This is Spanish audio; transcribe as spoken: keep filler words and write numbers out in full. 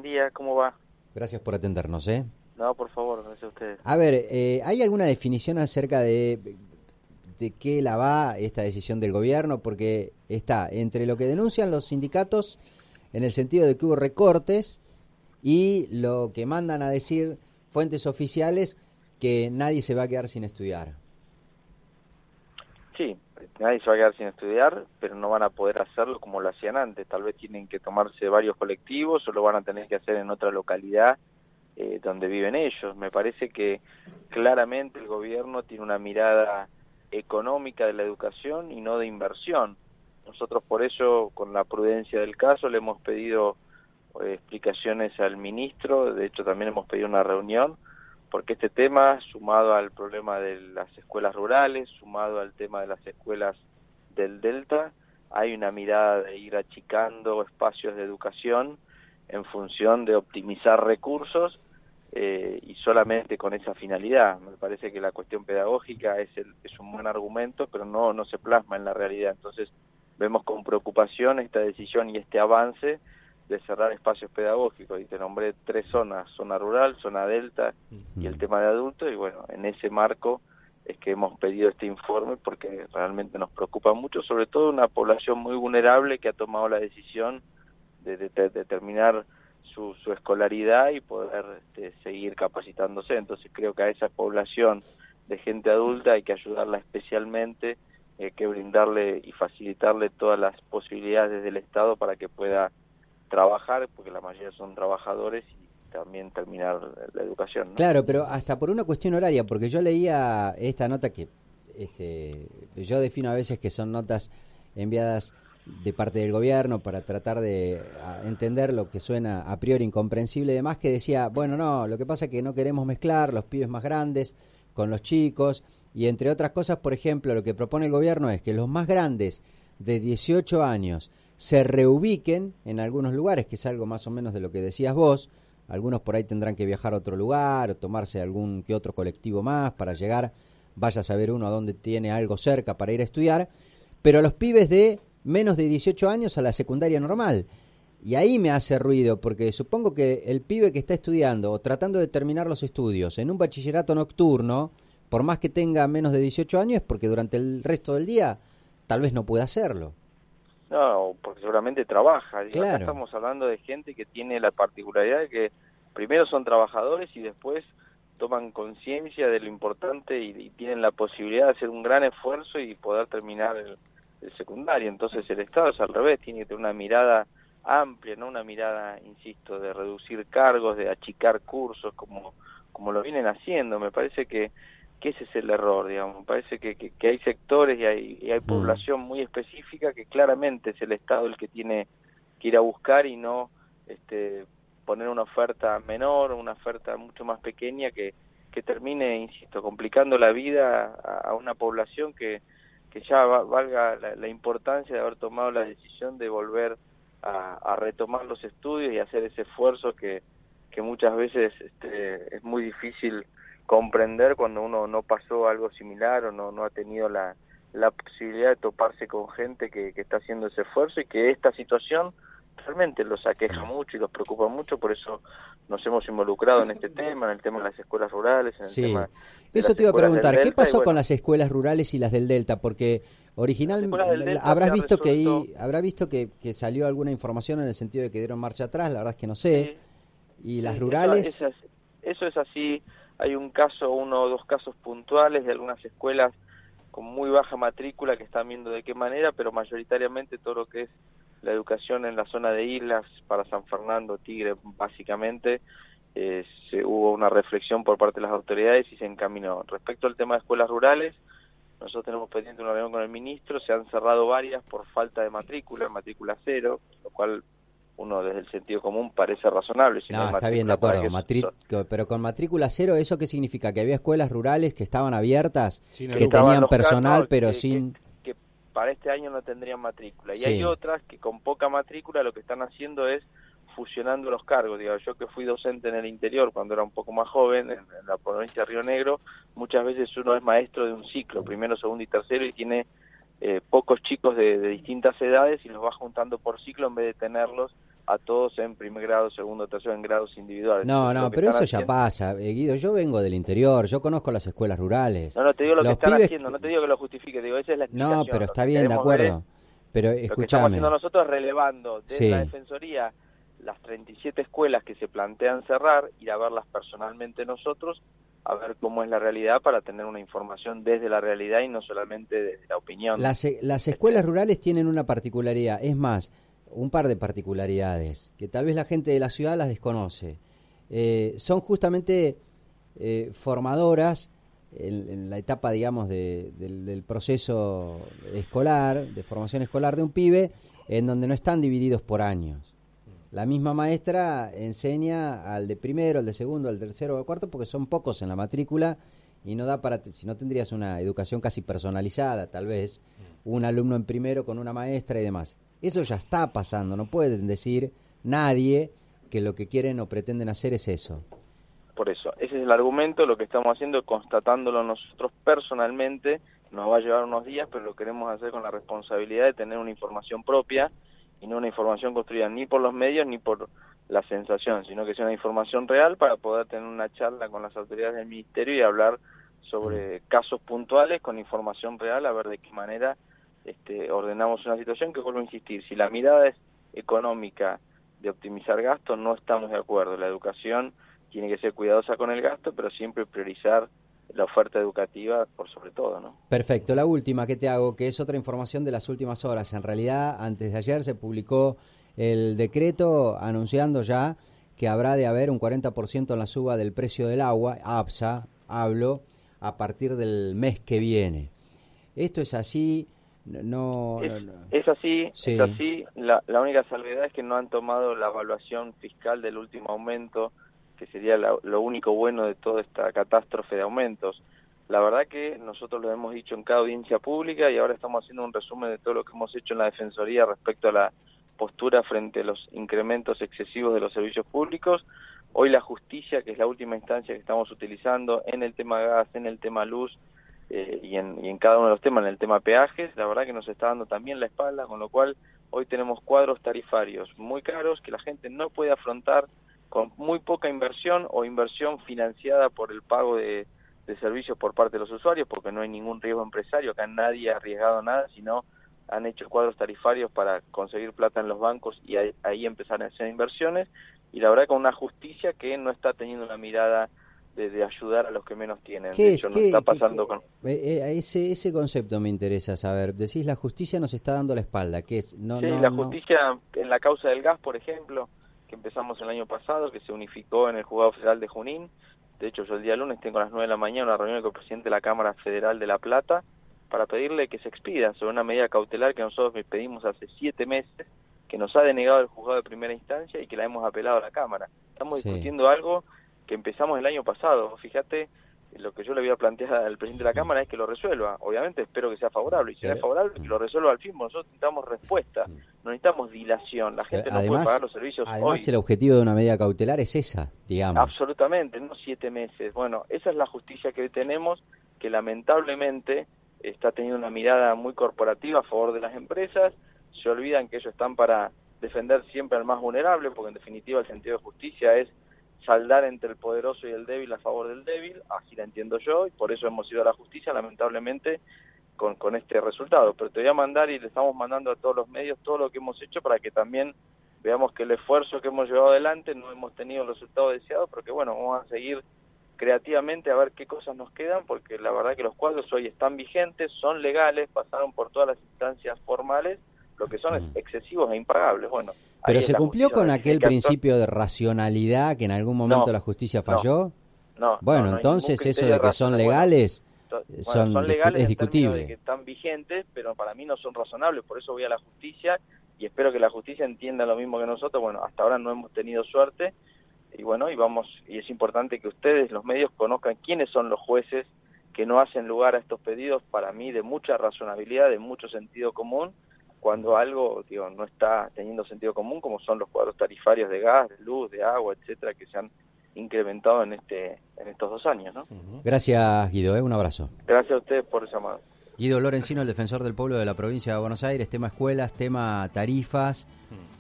buen día, ¿cómo va? Gracias por atendernos, ¿eh? No, por favor, gracias a ustedes. A ver, eh, ¿hay alguna definición acerca de, de qué la va esta decisión del gobierno? Porque está entre lo que denuncian los sindicatos en el sentido de que hubo recortes y lo que mandan a decir fuentes oficiales que nadie se va a quedar sin estudiar. Sí, nadie se va a quedar sin estudiar, pero no van a poder hacerlo como lo hacían antes. Tal vez tienen que tomarse varios colectivos o lo van a tener que hacer en otra localidad eh, donde viven ellos. Me parece que claramente el gobierno tiene una mirada económica de la educación y no de inversión. Nosotros por eso, con la prudencia del caso, le hemos pedido eh, explicaciones al ministro, de hecho también hemos pedido una reunión, porque este tema, sumado al problema de las escuelas rurales, sumado al tema de las escuelas del Delta, hay una mirada de ir achicando espacios de educación en función de optimizar recursos eh, y solamente con esa finalidad. Me parece que la cuestión pedagógica es, el, es un buen argumento, pero no, no se plasma en la realidad. Entonces vemos con preocupación esta decisión y este avance de cerrar espacios pedagógicos, y te nombré tres zonas: zona rural, zona delta y el tema de adultos, y bueno, en ese marco es que hemos pedido este informe porque realmente nos preocupa mucho, sobre todo una población muy vulnerable que ha tomado la decisión de, de, de, de terminar su, su escolaridad y poder este, seguir capacitándose. Entonces creo que a esa población de gente adulta hay que ayudarla especialmente, hay que brindarle y facilitarle todas las posibilidades desde el Estado para que pueda trabajar, porque la mayoría son trabajadores, y también terminar la educación, ¿no? Claro, pero hasta por una cuestión horaria, porque yo leía esta nota que este, yo defino a veces que son notas enviadas de parte del gobierno para tratar de entender lo que suena a priori incomprensible y demás, que decía, bueno, no, lo que pasa es que no queremos mezclar los pibes más grandes con los chicos, y entre otras cosas, por ejemplo, lo que propone el gobierno es que los más grandes de dieciocho años se reubiquen en algunos lugares, que es algo más o menos de lo que decías vos. Algunos por ahí tendrán que viajar a otro lugar o tomarse algún que otro colectivo más para llegar, vaya a saber uno a dónde tiene algo cerca para ir a estudiar, pero los pibes de menos de dieciocho años a la secundaria normal. Y ahí me hace ruido, porque supongo que el pibe que está estudiando o tratando de terminar los estudios en un bachillerato nocturno, por más que tenga menos de dieciocho años, es porque durante el resto del día tal vez no pueda hacerlo. No, porque seguramente trabaja. Digo, Claro. Acá estamos hablando de gente que tiene la particularidad de que primero son trabajadores y después toman conciencia de lo importante y, y tienen la posibilidad de hacer un gran esfuerzo y poder terminar el, el secundario. Entonces el Estado es al revés, tiene que tener una mirada amplia, no una mirada, insisto, de reducir cargos, de achicar cursos como, como lo vienen haciendo. Me parece que que ese es el error, digamos. Me parece que, que, que hay sectores y hay, y hay población muy específica que claramente es el Estado el que tiene que ir a buscar y no este, poner una oferta menor, una oferta mucho más pequeña que, que termine, insisto, complicando la vida a, a una población que, que ya va, valga la, la importancia de haber tomado la decisión de volver a, a retomar los estudios y hacer ese esfuerzo que, que muchas veces este, es muy difícil comprender cuando uno no pasó algo similar o no, no ha tenido la, la posibilidad de toparse con gente que, que está haciendo ese esfuerzo, y que esta situación realmente los aqueja mucho y los preocupa mucho. Por eso nos hemos involucrado en este tema, en el tema de las escuelas rurales, en el Sí. tema de Eso las te iba a escuelas del preguntar, ¿qué Delta, pasó bueno, con las escuelas rurales y las del Delta? Porque originalmente habrás visto que ahí, habrá visto que, que salió alguna información en el sentido de que dieron marcha atrás, la verdad es que no sé. Sí, y las sí, rurales... Eso, eso, es, eso es así. Hay un caso, uno o dos casos puntuales de algunas escuelas con muy baja matrícula que están viendo de qué manera, pero mayoritariamente todo lo que es la educación en la zona de islas, para San Fernando, Tigre, básicamente, eh, se, hubo una reflexión por parte de las autoridades y se encaminó. Respecto al tema de escuelas rurales, nosotros tenemos pendiente una reunión con el ministro, se han cerrado varias por falta de matrícula, matrícula cero, lo cual uno desde el sentido común parece razonable. Si no, no está bien, de acuerdo, Matrí... so... pero con matrícula cero, ¿eso qué significa? ¿Que había escuelas rurales que estaban abiertas, sí, no, que que tenían personal, casos, pero que, sin... Que, que para este año no tendrían matrícula? Y sí. hay otras que con poca matrícula lo que están haciendo es fusionando los cargos. Digo, yo que fui docente en el interior cuando era un poco más joven, en, en la provincia de Río Negro, muchas veces uno es maestro de un ciclo, primero, segundo y tercero, y tiene eh, pocos chicos de, de distintas edades y los va juntando por ciclo en vez de tenerlos a todos en primer grado, segundo, tercero, en grados individuales. No, Entonces, no, pero eso haciendo... ya pasa, eh, Guido. Yo vengo del interior, yo conozco las escuelas rurales. No, no te digo lo Los que están pibes... haciendo, no te digo que lo justifique, digo, esa es la explicación. No, pero está bien, de acuerdo. Pero escúchame. Lo que estamos haciendo nosotros es relevando desde sí. la Defensoría las treinta y siete escuelas que se plantean cerrar, ir a verlas personalmente nosotros, a ver cómo es la realidad para tener una información desde la realidad y no solamente desde la opinión. Las, las escuelas rurales tienen una particularidad, es más, un par de particularidades, que tal vez la gente de la ciudad las desconoce. Eh, son justamente eh, formadoras en, en la etapa, digamos, de, del, del proceso escolar, de formación escolar de un pibe, en donde no están divididos por años. La misma maestra enseña al de primero, al de segundo, al tercero, al cuarto, porque son pocos en la matrícula y no da para, si no tendrías una educación casi personalizada, tal vez, un alumno en primero con una maestra y demás. Eso ya está pasando, no pueden decir nadie que lo que quieren o pretenden hacer es eso. Por eso, ese es el argumento, lo que estamos haciendo, constatándolo nosotros personalmente, nos va a llevar unos días, pero lo queremos hacer con la responsabilidad de tener una información propia, y no una información construida ni por los medios ni por la sensación, sino que sea una información real para poder tener una charla con las autoridades del Ministerio y hablar sobre casos puntuales con información real, a ver de qué manera este, ordenamos una situación que, vuelvo a insistir, si la mirada es económica de optimizar gastos, no estamos de acuerdo. La educación tiene que ser cuidadosa con el gasto, pero siempre priorizar la oferta educativa por sobre todo, ¿no? Perfecto. La última que te hago, que es otra información de las últimas horas. En realidad, antes de ayer se publicó el decreto anunciando ya que habrá de haber un cuarenta por ciento en la suba del precio del agua, APSA, hablo, a partir del mes que viene. ¿Esto es así? No, es, no, no. es así, sí. es así. La, la única salvedad es que no han tomado la evaluación fiscal del último aumento, que sería la, lo único bueno de toda esta catástrofe de aumentos. La verdad que nosotros lo hemos dicho en cada audiencia pública y ahora estamos haciendo un resumen de todo lo que hemos hecho en la Defensoría respecto a la postura frente a los incrementos excesivos de los servicios públicos. Hoy la justicia, que es la última instancia que estamos utilizando en el tema gas, en el tema luz eh, y, en, y en cada uno de los temas, en el tema peajes, la verdad que nos está dando también la espalda, con lo cual hoy tenemos cuadros tarifarios muy caros que la gente no puede afrontar con muy poca inversión o inversión financiada por el pago de, de servicios por parte de los usuarios, porque no hay ningún riesgo empresario, acá nadie ha arriesgado nada, sino han hecho cuadros tarifarios para conseguir plata en los bancos y ahí, ahí empezar a hacer inversiones, y la verdad con una justicia que no está teniendo una mirada de, de ayudar a los que menos tienen. De hecho, no está pasando con... Eh, ese, ese concepto me interesa saber. Decís, la justicia nos está dando la espalda, ¿qué es? No, sí, no, la no... justicia en la causa del gas, por ejemplo, que empezamos el año pasado, que se unificó en el Juzgado Federal de Junín. De hecho, yo el día lunes tengo a las nueve de la mañana una reunión con el presidente de la Cámara Federal de La Plata para pedirle que se expida sobre una medida cautelar que nosotros pedimos hace siete meses, que nos ha denegado el juzgado de primera instancia y que la hemos apelado a la Cámara. Estamos sí. discutiendo algo que empezamos el año pasado. Fíjate, lo que yo le voy a plantear al presidente de la Cámara es que lo resuelva. Obviamente espero que sea favorable, y si no es favorable, que lo resuelva al fin. Nosotros necesitamos respuesta, no necesitamos dilación. La gente además, no puede pagar los servicios además hoy. El objetivo de una medida cautelar es esa, digamos. Absolutamente, no siete meses. Bueno, esa es la justicia que hoy tenemos, que lamentablemente está teniendo una mirada muy corporativa a favor de las empresas. Se olvidan que ellos están para defender siempre al más vulnerable, porque en definitiva el sentido de justicia es saldar entre el poderoso y el débil a favor del débil, así la entiendo yo, y por eso hemos ido a la justicia, lamentablemente, con, con este resultado. Pero te voy a mandar, y le estamos mandando a todos los medios todo lo que hemos hecho para que también veamos que el esfuerzo que hemos llevado adelante no hemos tenido el resultado deseado, pero que bueno, vamos a seguir creativamente a ver qué cosas nos quedan, porque la verdad que los cuadros hoy están vigentes, son legales, pasaron por todas las instancias formales, lo que son mm. excesivos e impagables. Bueno, pero se cumplió con aquel principio de racionalidad que en algún momento no, la justicia falló. No, no bueno, no, no entonces eso de que son legales, bueno, son, son legales es discutible. De que están vigentes, pero para mí no son razonables, por eso voy a la justicia y espero que la justicia entienda lo mismo que nosotros. Bueno, hasta ahora no hemos tenido suerte y bueno, y vamos, y es importante que ustedes, los medios, conozcan quiénes son los jueces que no hacen lugar a estos pedidos, para mí de mucha razonabilidad, de mucho sentido común, cuando algo, digo, no está teniendo sentido común, como son los cuadros tarifarios de gas, de luz, de agua, etcétera, que se han incrementado en este en estos dos años, ¿no? Gracias, Guido, ¿eh? Un abrazo. Gracias a ustedes por el llamado. Guido Lorenzino, el defensor del pueblo de la provincia de Buenos Aires, tema escuelas, tema tarifas.